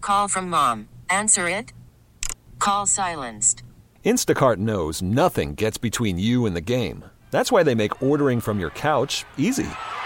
Call from mom. Answer it. Call silenced. Instacart knows nothing gets between you and the game. That's why they make ordering from your couch easy.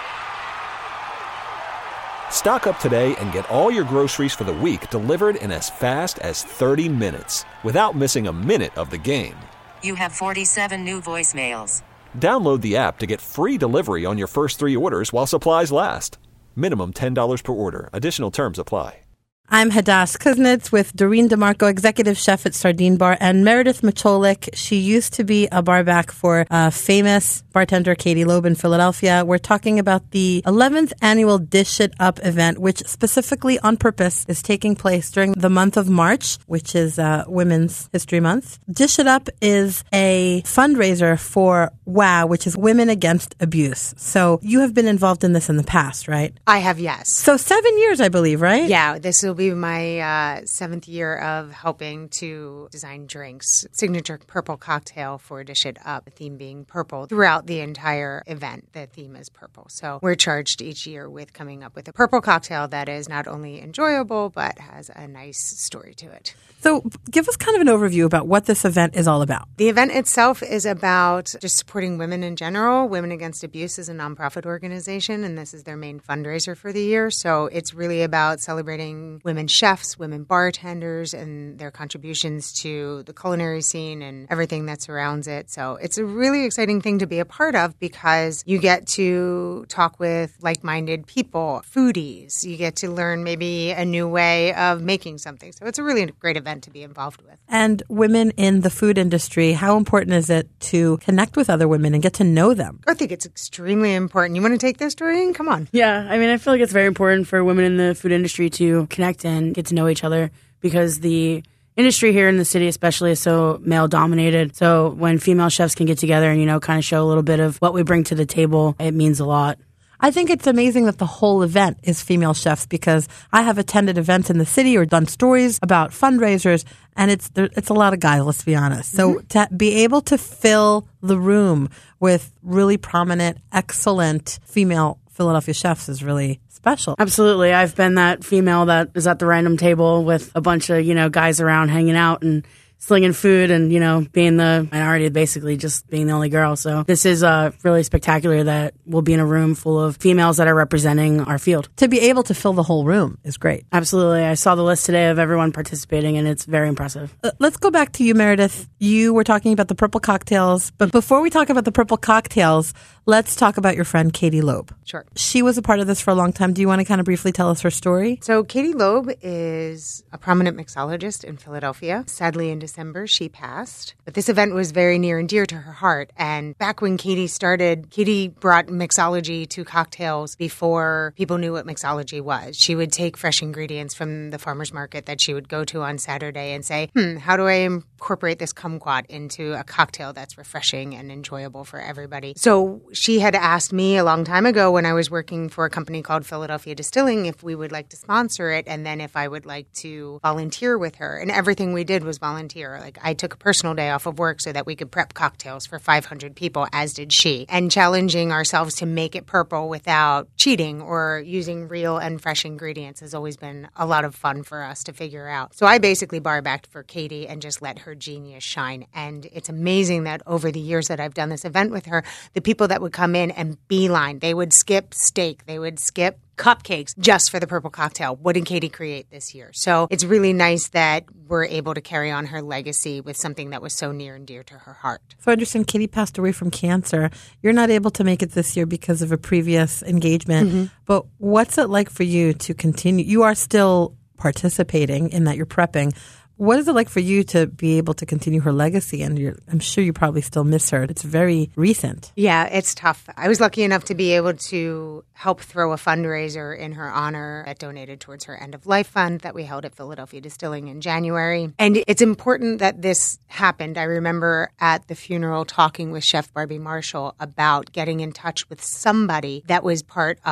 Stock up today and get all your groceries for the week delivered in as fast as 30 minutes without missing a minute of the game. You have 47 new voicemails. Download the app to get free delivery on your first 3 orders while supplies last. Minimum $10 per order. Additional terms apply. I'm Hadass Kuznets with Doreen DeMarco, executive chef at Sardine Bar, and Meredith Macholik. She used to be a barback for famous bartender Katie Loeb in Philadelphia. We're talking about the 11th annual Dish It Up event, which specifically on purpose is taking place during the month of March, which is Women's History Month. Dish It Up is a fundraiser for WOW, which is Women Against Abuse. So you have been involved in this in the past, right? I have, yes. So 7 years, I believe, right? Yeah, this will be my 7th year of helping to design drinks. Signature purple cocktail for Dish It Up, the theme being purple. Throughout the entire event, the theme is purple. So we're charged each year with coming up with a purple cocktail that is not only enjoyable, but has a nice story to it. So give us kind of an overview about what this event is all about. The event itself is about just supporting women in general. Women Against Abuse is a nonprofit organization, and this is their main fundraiser for the year. So it's really about celebrating women chefs, women bartenders, and their contributions to the culinary scene and everything that surrounds it. So it's a really exciting thing to be a part of because you get to talk with like-minded people, foodies. You get to learn maybe a new way of making something. So it's a really great event to be involved with. And women in the food industry, how important is it to connect with other women and get to know them? I think it's extremely important. You want to take this, Doreen? Come on. Yeah, I mean, I feel like it's very important for women in the food industry to connect and get to know each other because the industry here in the city especially is so male-dominated. So when female chefs can get together and, kind of show a little bit of what we bring to the table, it means a lot. I think it's amazing that the whole event is female chefs because I have attended events in the city or done stories about fundraisers, and it's a lot of guys, let's be honest. So to be able to fill the room with really prominent, excellent female Philadelphia chefs is really special. Absolutely. I've been that female that is at the random table with a bunch of, guys around hanging out and slinging food and, being the minority, basically just being the only girl. So this is really spectacular that we'll be in a room full of females that are representing our field. To be able to fill the whole room is great. Absolutely. I saw the list today of everyone participating, and it's very impressive. Let's go back to you, Meredith. You were talking about the purple cocktails. But before we talk about the purple cocktails, let's talk about your friend Katie Loeb. Sure. She was a part of this for a long time. Do you want to kind of briefly tell us her story? So Katie Loeb is a prominent mixologist in Philadelphia. Sadly, in December, she passed. But this event was very near and dear to her heart. And back when Katie started, Katie brought mixology to cocktails before people knew what mixology was. She would take fresh ingredients from the farmer's market that she would go to on Saturday and say, how do I incorporate this kumquat into a cocktail that's refreshing and enjoyable for everybody? So she had asked me a long time ago when I was working for a company called Philadelphia Distilling if we would like to sponsor it and then if I would like to volunteer with her. And everything we did was volunteer. Like I took a personal day off of work so that we could prep cocktails for 500 people, as did she. And challenging ourselves to make it purple without cheating or using real and fresh ingredients has always been a lot of fun for us to figure out. So I basically bar-backed for Katie and just let her genius shine. And it's amazing that over the years that I've done this event with her, the people that would come in and beeline, they would skip steak, they would skip cupcakes just for the purple cocktail. What did Katie create this year? So it's really nice that we're able to carry on her legacy with something that was so near and dear to her heart. So I understand Katie passed away from cancer. You're not able to make it this year because of a previous engagement. But what's it like for you to continue? You are still participating in that, you're prepping. What is it like for you to be able to continue her legacy? And I'm sure you probably still miss her. It's very recent. Yeah, it's tough. I was lucky enough to be able to help throw a fundraiser in her honor that donated towards her end-of-life fund that we held at Philadelphia Distilling in January. And it's important that this happened. I remember at the funeral talking with Chef Barbie Marshall about getting in touch with somebody that was part of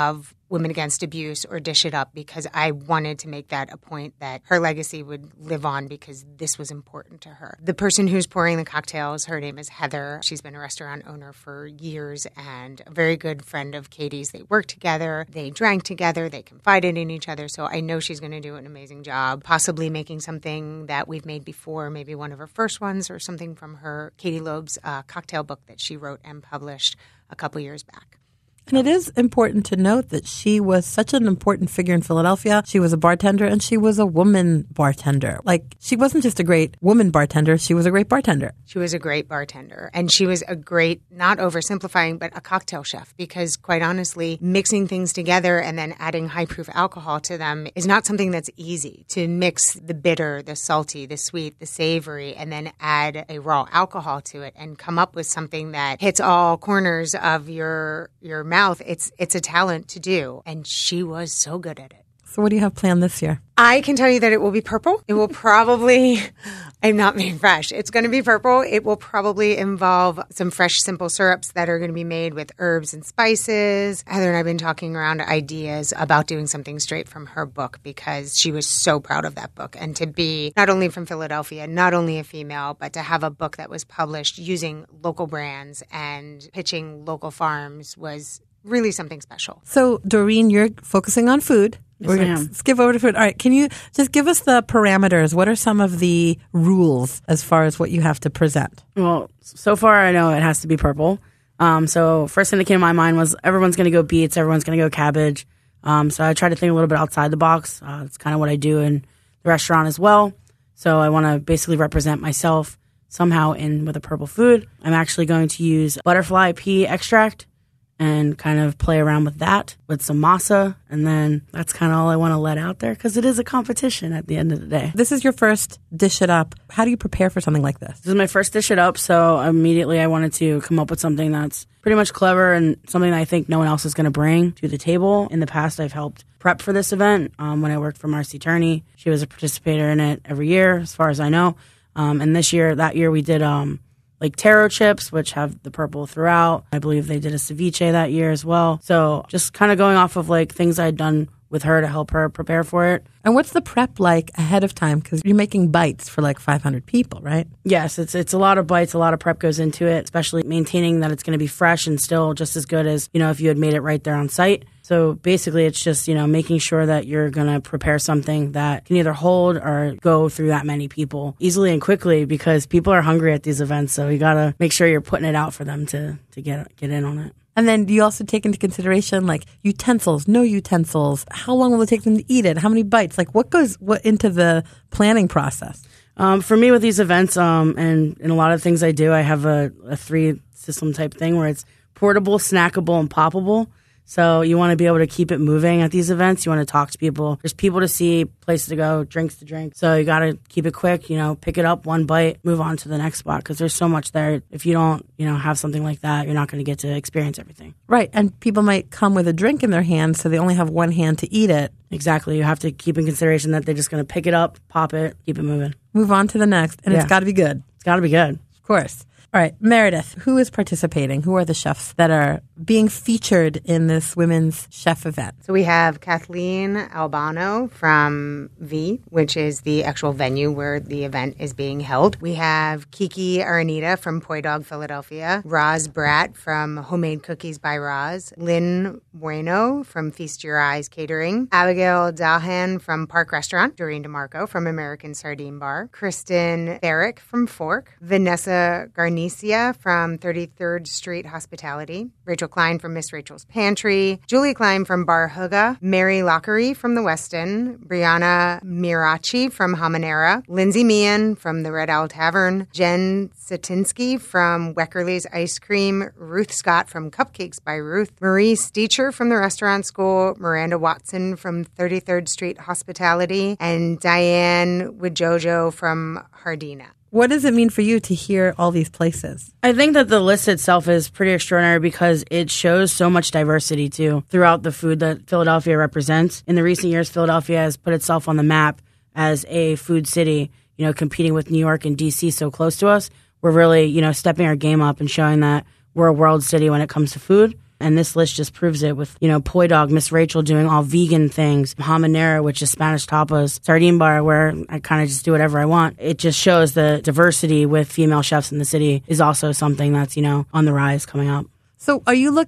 Women Against Abuse or Dish It Up because I wanted to make that a point that her legacy would live on because this was important to her. The person who's pouring the cocktails, her name is Heather. She's been a restaurant owner for years and a very good friend of Katie's. They work together, they drank together, they confided in each other. So I know she's going to do an amazing job, possibly making something that we've made before, maybe one of her first ones or something from her Katie Loeb's cocktail book that she wrote and published a couple years back. And it is important to note that she was such an important figure in Philadelphia. She was a bartender and she was a woman bartender. Like, she wasn't just a great woman bartender, she was a great bartender. She was a great bartender. And she was a great, not oversimplifying, but a cocktail chef. Because quite honestly, mixing things together and then adding high-proof alcohol to them is not something that's easy. To mix the bitter, the salty, the sweet, the savory, and then add a raw alcohol to it and come up with something that hits all corners of your mouth. It's a talent to do. And she was so good at it. So what do you have planned this year? I can tell you that it will be purple. It will probably, I'm not being fresh. It's going to be purple. It will probably involve some fresh, simple syrups that are going to be made with herbs and spices. Heather and I have been talking around ideas about doing something straight from her book because she was so proud of that book. And to be not only from Philadelphia, not only a female, but to have a book that was published using local brands and pitching local farms was really something special. So, Doreen, you're focusing on food. Yes, We're I going am. to skip over to food. All right. Can you just give us the parameters? What are some of the rules as far as what you have to present? Well, so far I know it has to be purple. So first thing that came to my mind was everyone's going to go beets, everyone's going to go cabbage. So I try to think a little bit outside the box. It's kind of what I do in the restaurant as well. So I want to basically represent myself somehow in with a purple food. I'm actually going to use butterfly pea extract and kind of play around with that with some masa. And then that's kind of all I want to let out there because it is a competition at the end of the day. This is your first Dish It Up. How do you prepare for something like this? This is my first Dish It Up, so immediately I wanted to come up with something that's pretty much clever and something that I think no one else is going to bring to the table. In the past, I've helped prep for this event. When I worked for Marcy Turney, she was a participator in it every year, as far as I know. And that year we did like taro chips, which have the purple throughout. I believe they did a ceviche that year as well. So just kind of going off of like things I'd done with her to help her prepare for it. And what's the prep like ahead of time? Because you're making bites for like 500 people, right? Yes, it's a lot of bites, a lot of prep goes into it, especially maintaining that it's going to be fresh and still just as good as, if you had made it right there on site. So basically it's just, making sure that you're going to prepare something that can either hold or go through that many people easily and quickly because people are hungry at these events. So you got to make sure you're putting it out for them to get in on it. And then do you also take into consideration like utensils, no utensils? How long will it take them to eat it? How many bites? Like what goes into the planning process? For me with these events and in a lot of things I do, I have a 3-system type thing where it's portable, snackable, and poppable. So you want to be able to keep it moving at these events. You want to talk to people. There's people to see, places to go, drinks to drink. So you got to keep it quick, pick it up, one bite, move on to the next spot because there's so much there. If you don't, have something like that, you're not going to get to experience everything. Right. And people might come with a drink in their hand, so they only have one hand to eat it. Exactly. You have to keep in consideration that they're just going to pick it up, pop it, keep it moving. Move on to the next. And It's got to be good. It's got to be good. Of course. All right, Meredith, who is participating? Who are the chefs that are being featured in this women's chef event? So we have Kathleen Albano from V, which is the actual venue where the event is being held. We have Kiki Aranita from Poi Dog, Philadelphia. Roz Bratt from Homemade Cookies by Roz. Lynn Bueno from Feast Your Eyes Catering. Abigail Dalhan from Park Restaurant. Doreen DeMarco from American Sardine Bar. Kristen Barrick from Fork. Vanessa Garnicia from 33rd Street Hospitality. Rachel Klein from Miss Rachel's Pantry. Julie Klein from Bar Huga. Mary Lockery from the Westin. Brianna Mirachi from Hamanera. Lindsay Meehan from the Red Owl Tavern. Jen Satinsky from Weckerly's Ice Cream. Ruth Scott from Cupcakes by Ruth. Marie Steecher from the Restaurant School. Miranda Watson from 33rd Street Hospitality. And Diane Wijojo from Hardina. What does it mean for you to hear all these places? I think that the list itself is pretty extraordinary because it shows so much diversity, too, throughout the food that Philadelphia represents. In the recent years, Philadelphia has put itself on the map as a food city, competing with New York and D.C. so close to us. We're really, stepping our game up and showing that we're a world city when it comes to food. And this list just proves it with, Poi Dog, Miss Rachel doing all vegan things, Habanera, which is Spanish tapas, Sardine Bar, where I kind of just do whatever I want. It just shows the diversity with female chefs in the city is also something that's, on the rise coming up. So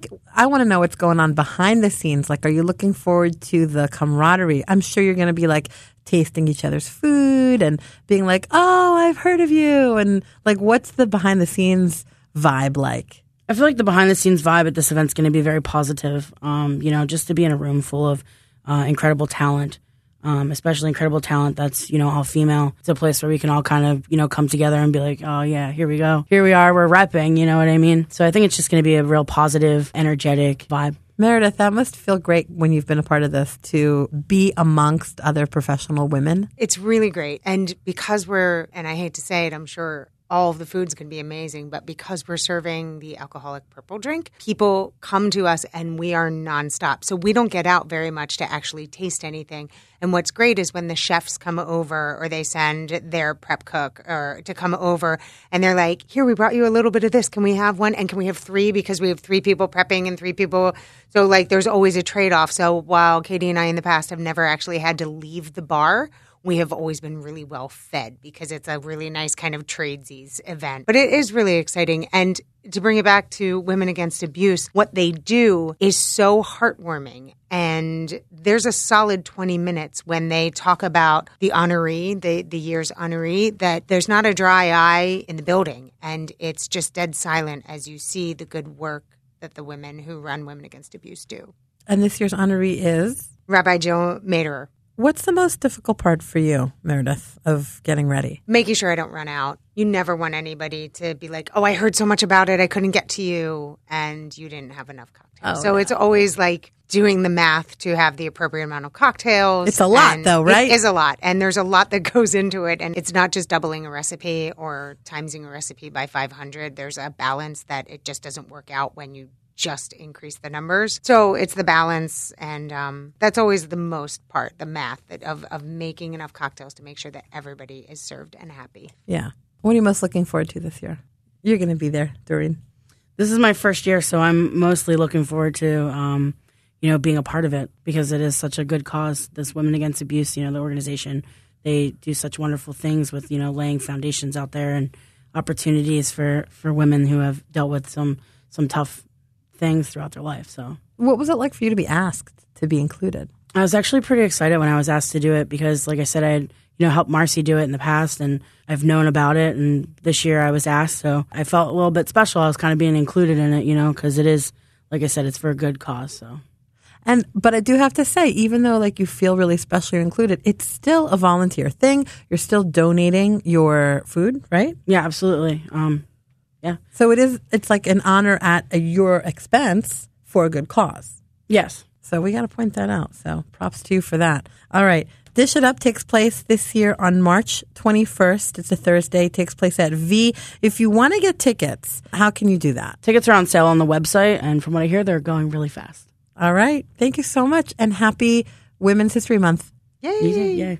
I want to know what's going on behind the scenes. Like, are you looking forward to the camaraderie? I'm sure you're going to be like tasting each other's food and being like, oh, I've heard of you. And like, what's the behind the scenes vibe like? I feel like the behind the scenes vibe at this event is going to be very positive. Just to be in a room full of incredible talent. Especially incredible talent that's, all female. It's a place where we can all kind of, come together and be like, oh, yeah, here we go. Here we are. We're repping, you know what I mean? So I think it's just going to be a real positive, energetic vibe. Meredith, that must feel great when you've been a part of this to be amongst other professional women. It's really great. And because and I hate to say it, I'm sure all of the food's going to be amazing, but because we're serving the alcoholic purple drink, people come to us and we are nonstop. So we don't get out very much to actually taste anything. And what's great is when the chefs come over or they send their prep cook or to come over and they're like, here, we brought you a little bit of this. Can we have one? And can we have 3? Because we have 3 people prepping and 3 people. So like there's always a trade-off. So while Katie and I in the past have never actually had to leave the bar, we have always been really well fed because it's a really nice kind of tradesies event. But it is really exciting. And to bring it back to Women Against Abuse, what they do is so heartwarming. And there's a solid 20 minutes when they talk about the honoree, the year's honoree, that there's not a dry eye in the building. And it's just dead silent as you see the good work that the women who run Women Against Abuse do. And this year's honoree is? Rabbi Jill Maderer. What's the most difficult part for you, Meredith, of getting ready? Making sure I don't run out. You never want anybody to be like, oh, I heard so much about it, I couldn't get to you, and you didn't have enough cocktails. So It's always like doing the math to have the appropriate amount of cocktails. It's a lot, though, right? It is a lot, and there's a lot that goes into it, and it's not just doubling a recipe or timesing a recipe by 500. There's a balance that it just doesn't work out when you just increase the numbers. So it's the balance, and that's always the most part, the math of making enough cocktails to make sure that everybody is served and happy. Yeah. What are you most looking forward to this year? You're going to be there, Doreen. This is my first year, so I'm mostly looking forward to, being a part of it because it is such a good cause, this Women Against Abuse, the organization. They do such wonderful things with, laying foundations out there and opportunities for women who have dealt with some tough things throughout their life. So what was it like for you to be asked to be included? I was actually pretty excited when I was asked to do it because, like I said, I had helped Marcy do it in the past and I've known about it, and this year I was asked, so I felt a little bit special. I was kind of being included in it, because it is, like I said, it's for a good cause. So but I do have to say, even though like you feel really special you're included, it's still a volunteer thing. You're still donating your food, right? Yeah, absolutely. Yeah. So it's like an honor at your expense for a good cause. Yes. So we got to point that out. So props to you for that. All right. Dish It Up takes place this year on March 21st. It's a Thursday. It takes place at V. If you want to get tickets, how can you do that? Tickets are on sale on the website, and from what I hear, they're going really fast. All right. Thank you so much, and happy Women's History Month. Yay. Yay.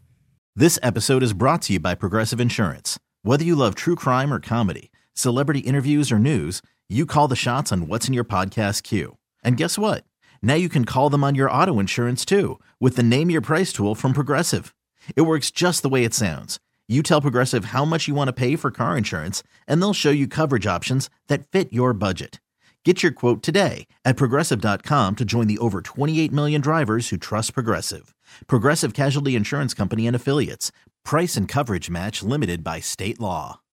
This episode is brought to you by Progressive Insurance. Whether you love true crime or comedy, celebrity interviews or news, you call the shots on what's in your podcast queue. And guess what? Now you can call them on your auto insurance too with the Name Your Price tool from Progressive. It works just the way it sounds. You tell Progressive how much you want to pay for car insurance, and they'll show you coverage options that fit your budget. Get your quote today at Progressive.com to join the over 28 million drivers who trust Progressive. Progressive Casualty Insurance Company and Affiliates. Price and coverage match limited by state law.